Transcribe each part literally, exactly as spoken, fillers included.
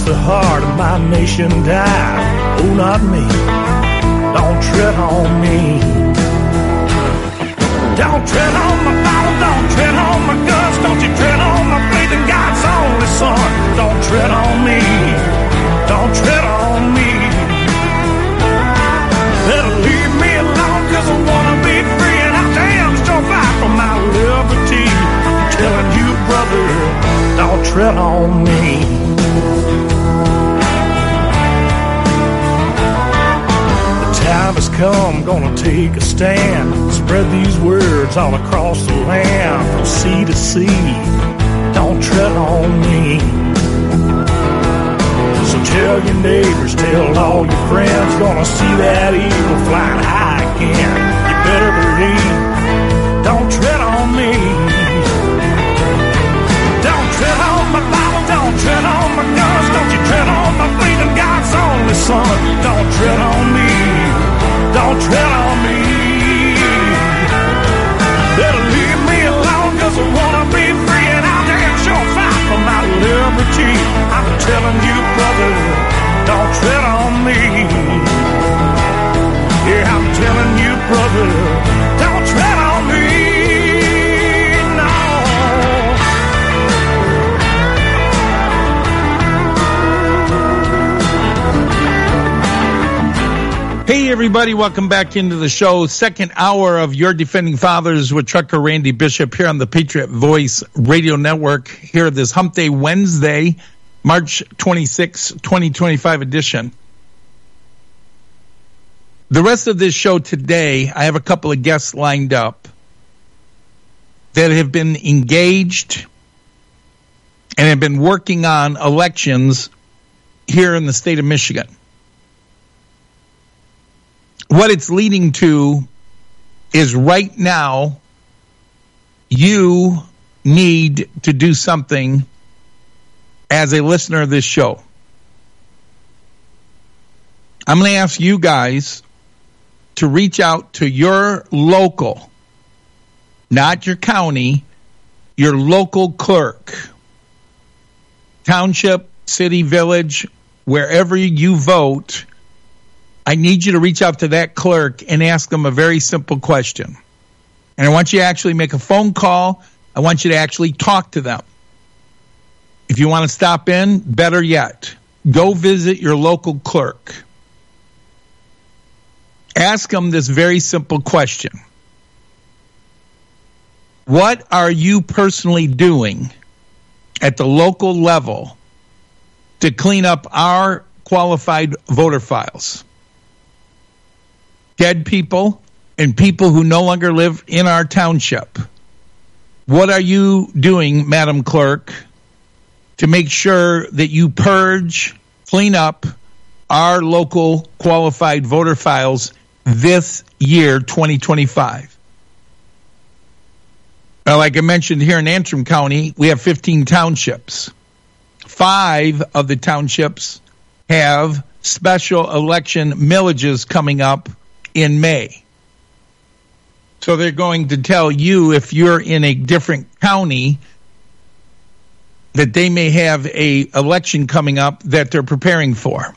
the heart of my nation die. Oh, not me. Don't tread on me. Don't tread on my Bible, don't tread on my guts. Don't you tread on my faith in God's only Son. Don't tread on me. Don't tread on me. Better leave me alone, cause I wanna be free, and I damn sure fight for my liberty. I'm telling you, brother, don't tread on me. Time has come, gonna take a stand. Spread these words all across the land, from sea to sea. Don't tread on me. So tell your neighbors, tell all your friends, gonna see that eagle flying high again. You better believe, don't tread on me. Don't tread on my Bible, don't tread on my guns. Don't you tread on my faith in God's only Son. Don't tread on me. Don't tread on me. Better leave me alone, cause I wanna be free, and I'll damn sure fight for my liberty. I'm telling you, brother, don't tread on me. Yeah, I'm telling you, brother, don't tread on me. No. Hey, everybody. Welcome back into the show. Second hour of Your Defending Fathers with Trucker Randy Bishop here on the Patriot Voice Radio Network here this Hump Day Wednesday, March twenty-sixth, twenty twenty-five edition. The rest of this show today, I have a couple of guests lined up that have been engaged and have been working on elections here in the state of Michigan. What it's leading to is right now, you need to do something as a listener of this show. I'm going to ask you guys to reach out to your local, not your county, your local clerk, township, city, village, wherever you vote. I need you to reach out to that clerk and ask them a very simple question. And I want you to actually make a phone call. I want you to actually talk to them. If you want to stop in, better yet, go visit your local clerk. Ask them this very simple question. What are you personally doing at the local level to clean up our qualified voter files? Dead people and people who no longer live in our township. What are you doing, Madam Clerk, to make sure that you purge, clean up our local qualified voter files this year, twenty twenty-five? Now, like I mentioned, here in Antrim County, we have fifteen townships. Five of the townships have special election millages coming up in May. So they're going to tell you, if you're in a different county, that they may have a election coming up that they're preparing for.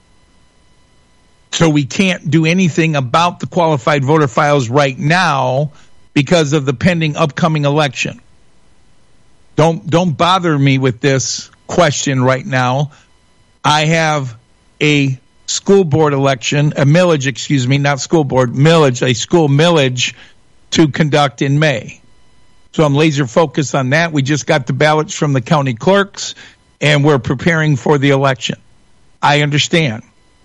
So we can't do anything about the qualified voter files right now because of the pending upcoming election. Don't don't bother me with this question right now. I have a school board election, a millage, excuse me, not school board, millage, a school millage to conduct in May. So I'm laser focused on that. We just got the ballots from the county clerks, and we're preparing for the election. I understand.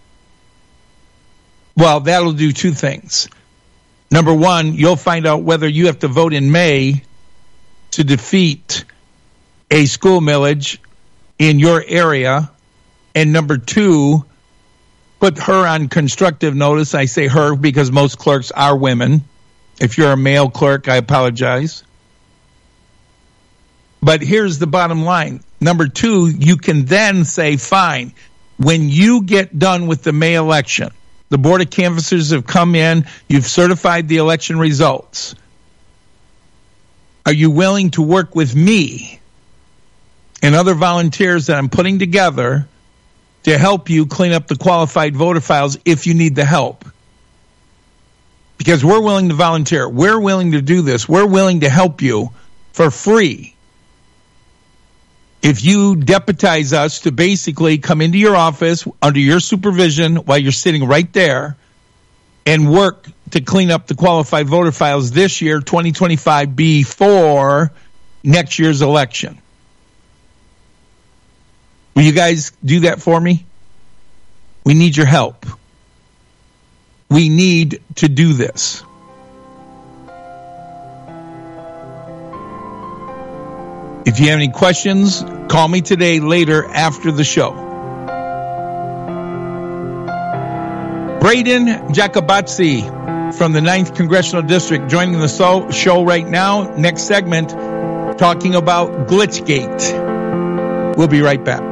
Well, that'll do two things. Number one, you'll find out whether you have to vote in May to defeat a school millage in your area. And number two, put her on constructive notice. I say her because most clerks are women. If you're a male clerk, I apologize. But here's the bottom line. Number two, you can then say, fine, when you get done with the May election, the Board of Canvassers have come in, you've certified the election results. Are you willing to work with me and other volunteers that I'm putting together to help you clean up the qualified voter files if you need the help. Because we're willing to volunteer. We're willing to do this. We're willing to help you for free. If you deputize us to basically come into your office under your supervision while you're sitting right there and work to clean up the qualified voter files this year, twenty twenty-five, before next year's election. Will you guys do that for me? We need your help. We need to do this. If you have any questions, call me today later after the show. Braden Jacobazzi from the ninth Congressional District joining the show right now. Next segment, talking about Glitchgate. We'll be right back.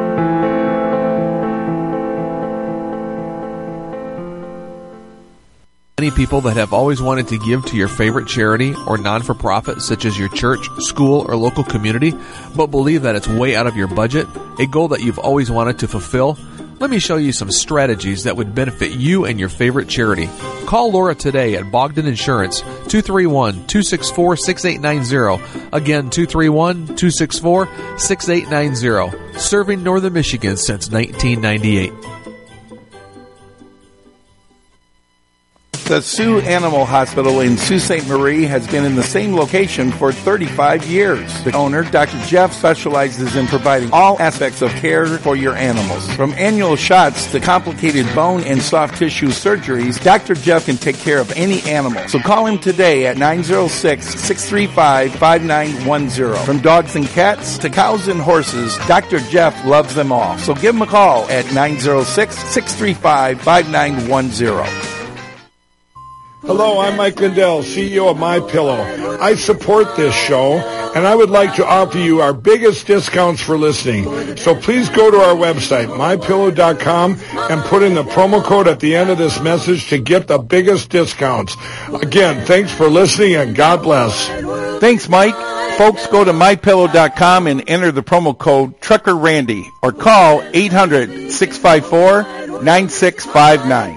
Many people that have always wanted to give to your favorite charity or non-for-profit, such as your church, school, or local community, but believe that it's way out of your budget, a goal that you've always wanted to fulfill. Let me show you some strategies that would benefit you and your favorite charity. Call Laura today at Bogdan Insurance, two three one, two six four, six eight nine zero. Again, two three one, two six four, six eight nine zero. Serving Northern Michigan since nineteen ninety-eight. The Sioux Animal Hospital in Sault Ste. Marie has been in the same location for thirty-five years. The owner, Doctor Jeff, specializes in providing all aspects of care for your animals. From annual shots to complicated bone and soft tissue surgeries, Doctor Jeff can take care of any animal. So call him today at nine oh six, six three five, five nine one zero. From dogs and cats to cows and horses, Doctor Jeff loves them all. So give him a call at nine oh six, six three five, five nine one zero. Hello, I'm Mike Lindell, C E O of MyPillow. I support this show, and I would like to offer you our biggest discounts for listening. So please go to our website, my pillow dot com, and put in the promo code at the end of this message to get the biggest discounts. Again, thanks for listening, and God bless. Thanks, Mike. Folks, go to my pillow dot com and enter the promo code Trucker Randy, or call eight hundred, six five four, nine six five nine.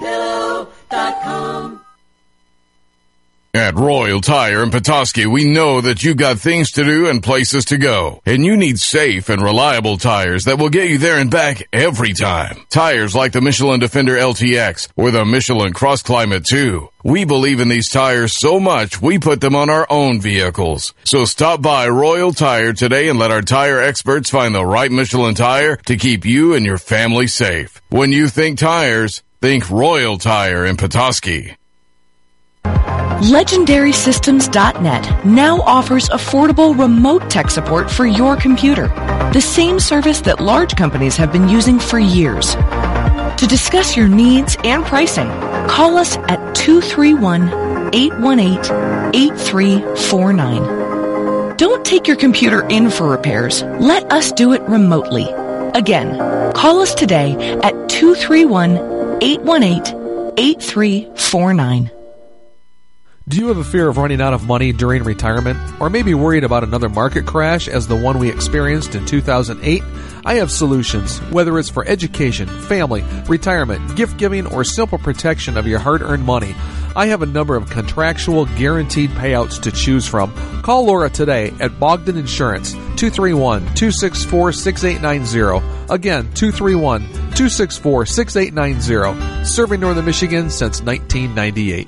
At Royal Tire in Petoskey, we know that you've got things to do and places to go, and you need safe and reliable tires that will get you there and back every time. Tires like the Michelin Defender L T X or the Michelin Cross Climate two. We believe in these tires so much, we put them on our own vehicles. So stop by Royal Tire today and let our tire experts find the right Michelin tire to keep you and your family safe. When you think tires, think Royal Tire in Petoskey. Legendary Systems dot net now offers affordable remote tech support for your computer, the same service that large companies have been using for years. To discuss your needs and pricing, call us at two three one, eight one eight, eight three four nine. Don't take your computer in for repairs. Let us do it remotely. Again, call us today at two three one, eight one eight, eight three four nine. Do you have a fear of running out of money during retirement? Or maybe worried about another market crash as the one we experienced in two thousand eight? I have solutions, whether it's for education, family, retirement, gift giving, or simple protection of your hard-earned money. I have a number of contractual guaranteed payouts to choose from. Call Laura today at Bogdan Insurance, two three one, two six four, six eight nine zero. Again, two three one, two six four, six eight nine zero. Serving Northern Michigan since nineteen ninety-eight.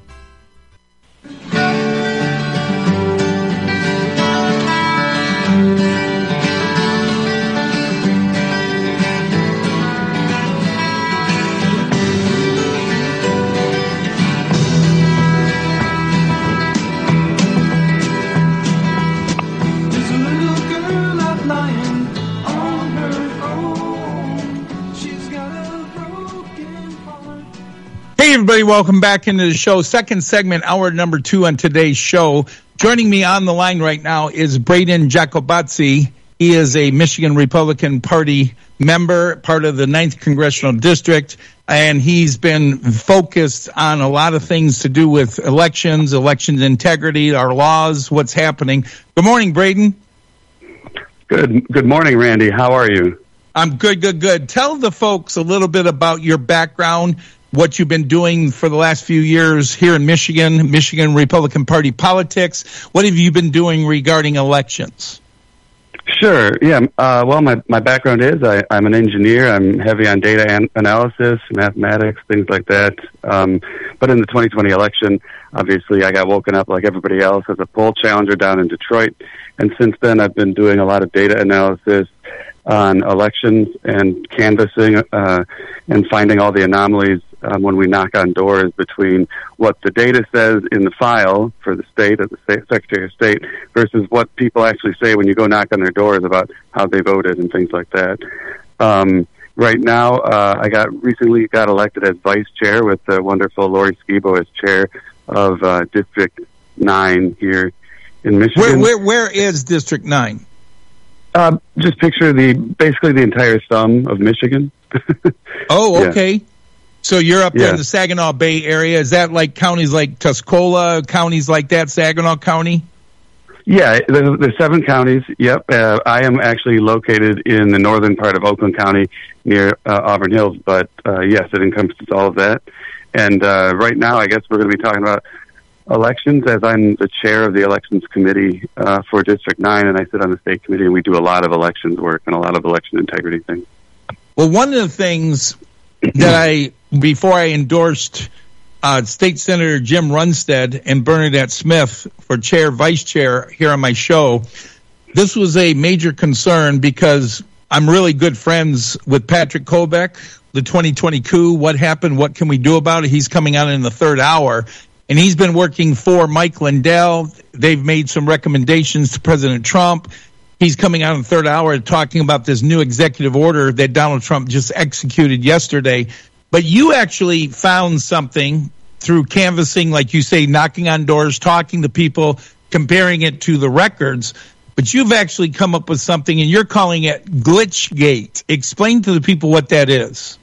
Everybody, welcome back into the show. Second segment, hour number two on today's show. Joining me on the line right now is Braden Jacobazzi. He is a Michigan Republican Party member, part of the ninth Congressional District, and he's been focused on a lot of things to do with elections, elections integrity, our laws, what's happening. Good morning, Braden. Good. Good morning, Randy. How are you? I'm good, good, good. Tell the folks a little bit about your background, what you've been doing for the last few years here in Michigan, Michigan Republican Party politics. What have you been doing regarding elections? Sure. Yeah. Uh, well, my, my background is I, I'm an engineer. I'm heavy on data an- analysis, mathematics, things like that. Um, but in the twenty twenty election, obviously, I got woken up like everybody else as a poll challenger down in Detroit. And since then, I've been doing a lot of data analysis on elections and canvassing uh, and finding all the anomalies um, when we knock on doors between what the data says in the file for the state or the state Secretary of State versus what people actually say when you go knock on their doors about how they voted and things like that. Um, right now, uh, I got recently got elected as vice chair with the wonderful Lori Skibo as chair of uh, District nine here in Michigan. Where, where, where is District nine? Uh, just picture the basically the entire thumb of Michigan. Oh, okay. Yeah. So you're up there yeah. in the Saginaw Bay area. Is that like counties like Tuscola, counties like that, Saginaw County? Yeah, there's, there's seven counties. Yep. Uh, I am actually located in the northern part of Oakland County near uh, Auburn Hills, but uh, yes, it encompasses all of that. And uh, right now, I guess we're going to be talking about elections, as I'm the chair of the elections committee uh, for District nine, and I sit on the state committee, and we do a lot of elections work and a lot of election integrity things. Well, one of the things that I, before I endorsed uh, State Senator Jim Runstead and Bernadette Smith for chair, vice chair here on my show, this was a major concern because I'm really good friends with Patrick Kobek, the twenty twenty coup. What happened? What can we do about it? He's coming out in the third hour. And he's been working for Mike Lindell. They've made some recommendations to President Trump. He's coming out in the third hour talking about this new executive order that Donald Trump just executed yesterday. But you actually found something through canvassing, like you say, knocking on doors, talking to people, comparing it to the records. But you've actually come up with something, and you're calling it Glitchgate. Explain to the people what that is.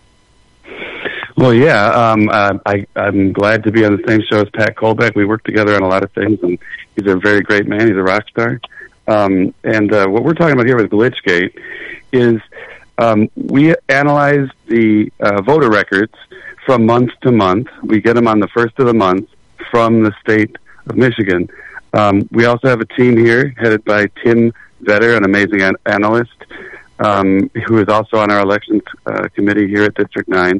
Well, yeah, um, uh, I, I'm glad to be on the same show as Pat Kobek. We work together on a lot of things, and he's a very great man. He's a rock star. Um, and uh, what we're talking about here with Glitchgate is um, we analyze the uh, voter records from month to month. We get them on the first of the month from the state of Michigan. Um, we also have a team here headed by Tim Vetter, an amazing an- analyst, um, who is also on our elections uh, committee here at District nine.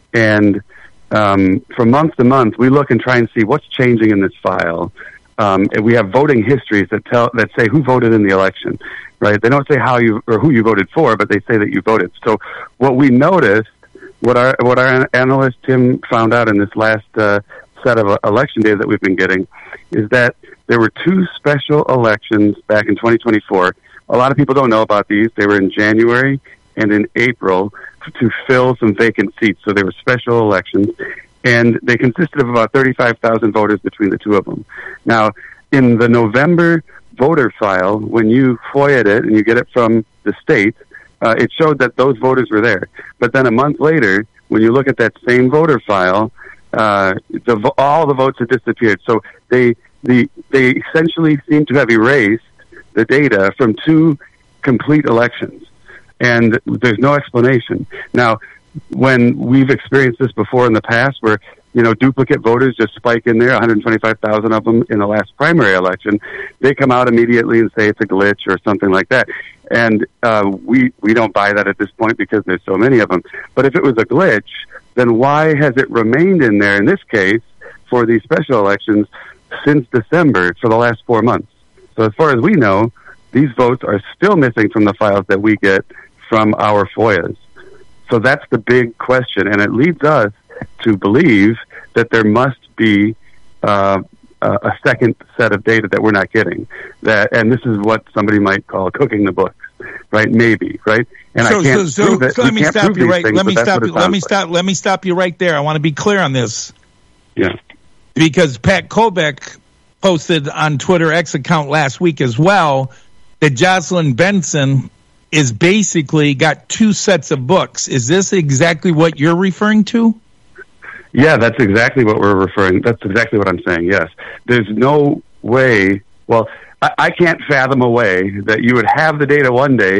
And um, from month to month, we look and try and see what's changing in this file. Um, and we have voting histories that tell that say who voted in the election, right? They don't say how you or who you voted for, but they say that you voted. So what we noticed, what our what our analyst Tim found out in this last uh, set of election days that we've been getting, is that there were two special elections back in twenty twenty-four. A lot of people don't know about these. They were in January and in April to fill some vacant seats. So they were special elections, and they consisted of about thirty-five thousand voters between the two of them. Now, in the November voter file, when you FOIA'd it and you get it from the state, uh, it showed that those voters were there. But then a month later, when you look at that same voter file, uh, the, all the votes had disappeared. So they the they essentially seem to have erased the data from two complete elections. And there's no explanation. Now, when we've experienced this before in the past, where, you know, duplicate voters just spike in there, one hundred twenty-five thousand of them in the last primary election, they come out immediately and say it's a glitch or something like that. And uh, we, we don't buy that at this point because there's so many of them. But if it was a glitch, then why has it remained in there, in this case, for these special elections since December for the last four months? So as far as we know, these votes are still missing from the files that we get from our FOIAs. So that's the big question, and it leads us to believe that there must be uh, a second set of data that we're not getting. That, and this is what somebody might call cooking the books, right? Maybe, right? And so, I can't so, prove it. So let me stop you right. Things, let me stop you. Let me like. stop. Let me stop you right there. I want to be clear on this. Yeah. Because Pat Kobek posted on Twitter X account last week as well that Jocelyn Benson is basically got two sets of books. Is this exactly what you're referring to? Yeah, that's exactly what we're referring. That's exactly what I'm saying. Yes. There's no way. Well, I, I can't fathom a way that you would have the data one day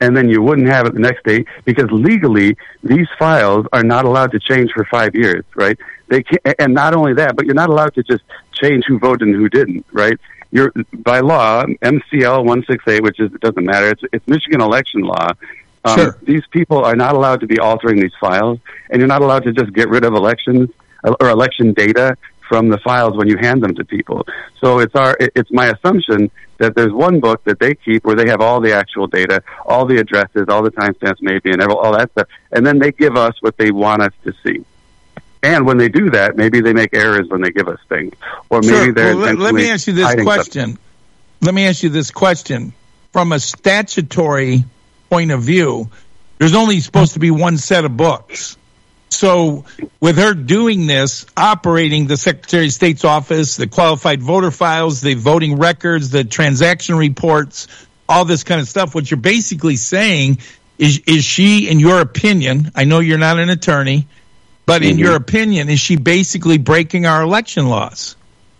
and then you wouldn't have it the next day, because legally these files are not allowed to change for five years, right? They can't, and not only that, but you're not allowed to just change who voted and who didn't, right? You're, by law, M C L one sixty-eight, which is, it doesn't matter, it's, it's Michigan election law. Um, sure. These people are not allowed to be altering these files, and you're not allowed to just get rid of elections or election data from the files when you hand them to people. So it's our, it's my assumption that there's one book that they keep where they have all the actual data, all the addresses, all the timestamps maybe, and all that stuff, and then they give us what they want us to see. And when they do that, maybe they make errors when they give us things, or maybe sure. they're. Well, let, let me ask you this question. Something. Let me ask you this question. From a statutory point of view, there's only supposed to be one set of books. So with her doing this, operating the Secretary of State's office, the qualified voter files, the voting records, the transaction reports, all this kind of stuff, what you're basically saying is, is she, in your opinion, I know you're not an attorney, but in mm-hmm. your opinion, is she basically breaking our election laws?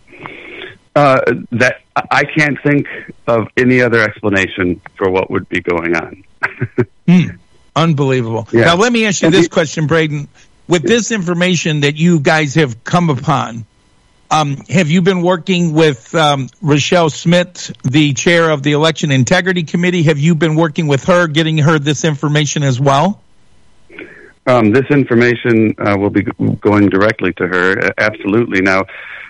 Uh, that I can't think of any other explanation for what would be going on. hmm. Unbelievable. Yeah. Now, let me ask you and this the, question, Braden. With this information that you guys have come upon, um, have you been working with um, Rochelle Smith, the chair of the Election Integrity Committee? Have you been working with her, getting her this information as well? Um, this information uh, will be going directly to her, absolutely. Now,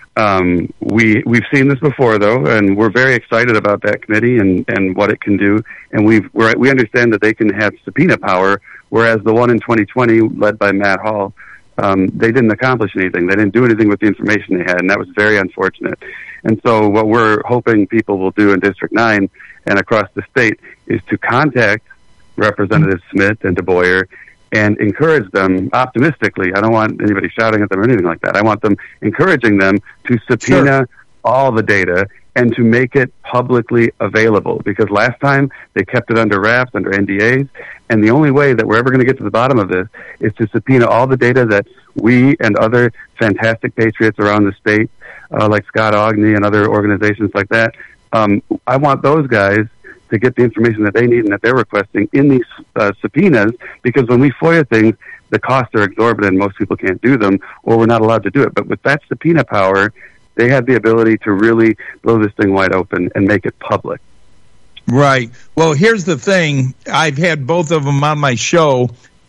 um, we, we've seen this before, though, and we're very excited about that committee and, and what it can do. And we've, we're, we understand that they can have subpoena power, whereas the one in twenty twenty, led by Matt Hall, um, they didn't accomplish anything. They didn't do anything with the information they had, and that was very unfortunate. And so what we're hoping people will do in District nine and across the state is to contact Representative Smith and DeBoyer and encourage them optimistically. I don't want anybody shouting at them or anything like that. I want them encouraging them to subpoena sure. all the data and to make it publicly available, because last time they kept it under wraps, under N D As, and the only way that we're ever going to get to the bottom of this is to subpoena all the data that we and other fantastic patriots around the state, uh, like Scott Ogney and other organizations like that, um, I want those guys to get the information that they need and that they're requesting in these uh, subpoenas, because when we FOIA things, the costs are exorbitant. Most people can't do them, or we're not allowed to do it. But with that subpoena power, they have the ability to really blow this thing wide open and make it public. Right. Well, here's the thing. I've had both of them on my show,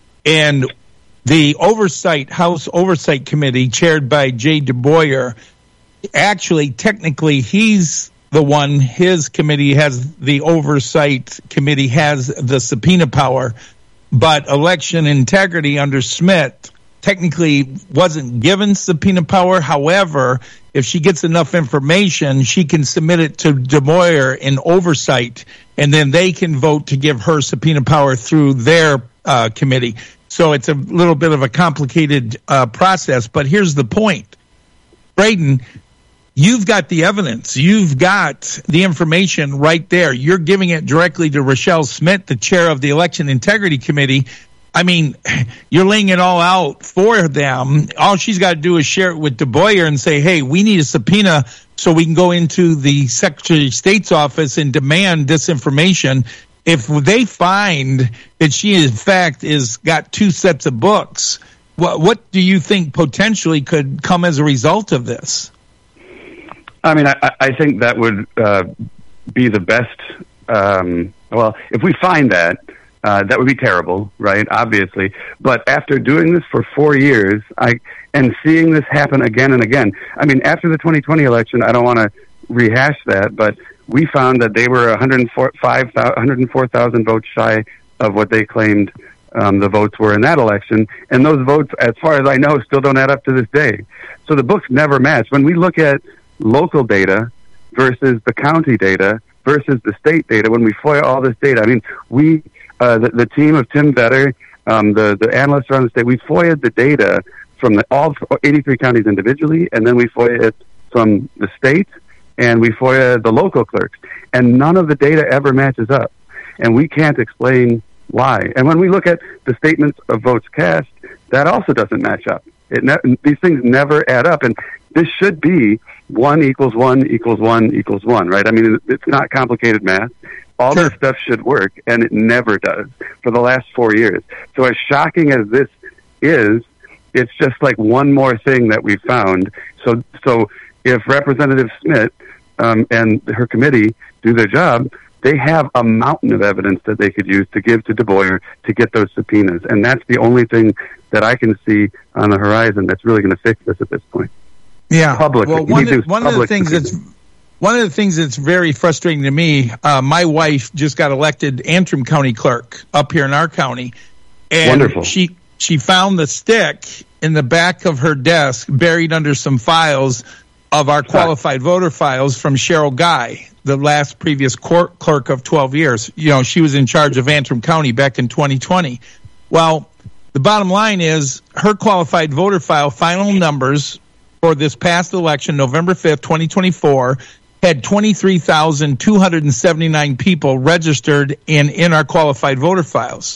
and the Oversight, House Oversight Committee, chaired by Jay DeBoyer, actually, technically, he's the one, his committee has, the Oversight Committee has the subpoena power, but Election Integrity under Smith technically wasn't given subpoena power. However, if she gets enough information, she can submit it to DeBoyer in Oversight, and then they can vote to give her subpoena power through their uh, committee. So it's a little bit of a complicated uh, process, but here's the point. Braden, you've got the evidence. You've got the information right there. You're giving it directly to Rochelle Smith, the chair of the Election Integrity Committee. I mean, you're laying it all out for them. All she's got to do is share it with DeBoyer and say, hey, we need a subpoena so we can go into the Secretary of State's office and demand this information. If they find that she, in fact, is got two sets of books, what, what do you think potentially could come as a result of this? I mean, I, I think that would uh, be the best. Um, well, if we find that, Uh, that would be terrible, right? Obviously. But after doing this for four years, I and seeing this happen again and again, I mean, after the twenty twenty election, I don't want to rehash that, but we found that they were one hundred four thousand votes shy of what they claimed um, the votes were in that election. And those votes, as far as I know, still don't add up to this day. So the books never match. When we look at local data versus the county data versus the state data, when we FOIA all this data, I mean, we... Uh, the, the team of Tim Vetter, um, the, the analysts around the state, we FOIA'd the data from the, all eighty-three counties individually, and then we FOIA it from the state, and we FOIA the local clerks. And none of the data ever matches up. And we can't explain why. And when we look at the statements of votes cast, that also doesn't match up. It ne- these things never add up. And this should be one equals one equals one equals one, right? I mean, it's not complicated math. All Sure. this stuff should work, and it never does for the last four years. So as shocking as this is, it's just like one more thing that we found. So, so if Representative Smith um, and her committee do their job, they have a mountain of evidence that they could use to give to DeBoyer to get those subpoenas. And that's the only thing that I can see on the horizon that's really going to fix this at this point. Yeah. Public. Well, one, of, one of the things that's one of the things that's very frustrating to me, uh, my wife just got elected Antrim County Clerk up here in our county. And Wonderful. she she found the stick in the back of her desk buried under some files of our qualified voter files from Cheryl Guy, the last previous court clerk of twelve years. You know, she was in charge of Antrim County back in twenty twenty. Well, the bottom line is her qualified voter file final numbers for this past election, November fifth, twenty twenty-four, had twenty-three thousand two hundred seventy-nine people registered in, in our qualified voter files.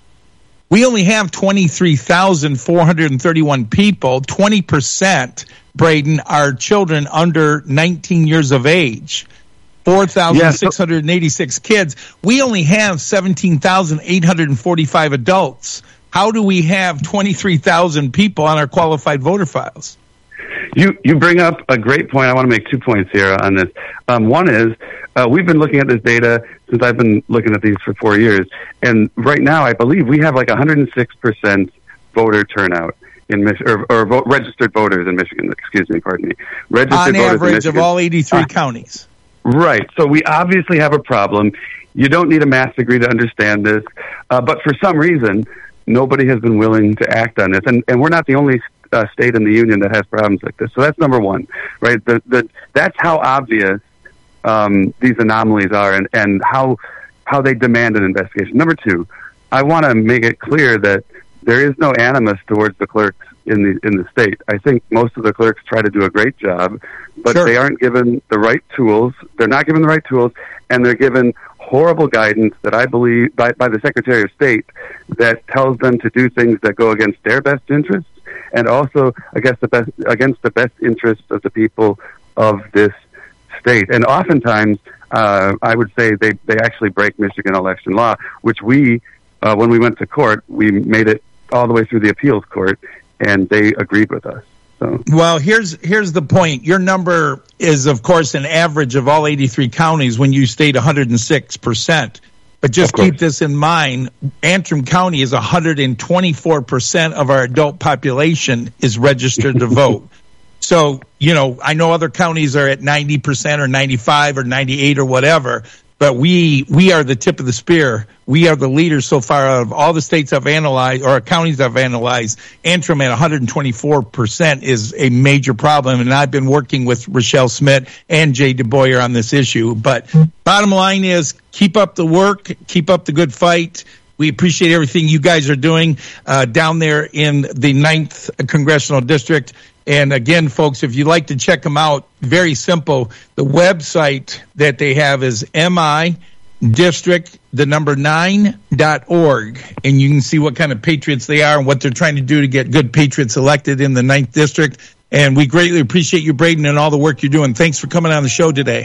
We only have twenty-three thousand four hundred thirty-one people. twenty percent, Braden, are children under nineteen years of age. four thousand six hundred eighty-six kids. We only have seventeen thousand eight hundred forty-five adults. How do we have twenty-three thousand people on our qualified voter files? You you bring up a great point. I want to make two points here on this. Um, one is uh, we've been looking at this data since I've been looking at these for four years, and right now I believe we have like one hundred six percent voter turnout in Mich- or, or vote, registered voters in Michigan. Excuse me, pardon me. Registered on voters average in Michigan. of all eighty-three uh, counties. Right. So we obviously have a problem. You don't need a math degree to understand this, uh, but for some reason, nobody has been willing to act on this, and and we're not the only Uh, state in the union that has problems like this. So that's number one, right? The, the, that's how obvious um, these anomalies are, and, and how how they demand an investigation. Number two, I want to make it clear that there is no animus towards the clerks in the in the state. I think most of the clerks try to do a great job, but Sure. they aren't given the right tools. They're not given the right tools, and they're given horrible guidance that I believe by, by the Secretary of State that tells them to do things that go against their best interests, and also against the best against the best interests of the people of this state. And oftentimes, uh, I would say they, they actually break Michigan election law, which we, uh, when we went to court, we made it all the way through the appeals court, and they agreed with us. So. Well, here's here's the point. Your number is, of course, an average of all eighty-three counties when you state one hundred six percent. But just keep this in mind, Antrim County is one hundred twenty-four percent of our adult population is registered to vote. So, you know, I know other counties are at ninety percent or ninety-five or ninety-eight or whatever, but we we are the tip of the spear. We are the leaders so far out of all the states I've analyzed, or counties I've analyzed. Antrim at one hundred twenty-four percent is a major problem, and I've been working with Rochelle Smith and Jay DeBoyer on this issue. But bottom line is, keep up the work, keep up the good fight. We appreciate everything you guys are doing uh, down there in the ninth Congressional District. And again, folks, if you'd like to check them out, very simple. The website that they have is M I district, the number nine dot org. And you can see what kind of patriots they are and what they're trying to do to get good patriots elected in the ninth District. And we greatly appreciate you, Braden, and all the work you're doing. Thanks for coming on the show today.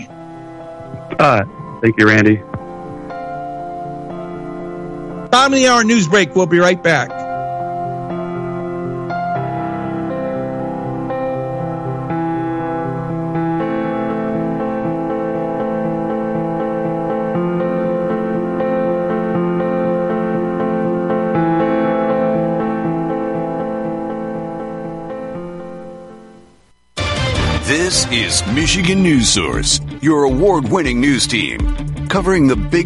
Uh, thank you, Randy. Bottom of the hour news break. We'll be right back. This is Michigan News Source, your award-winning news team, covering the big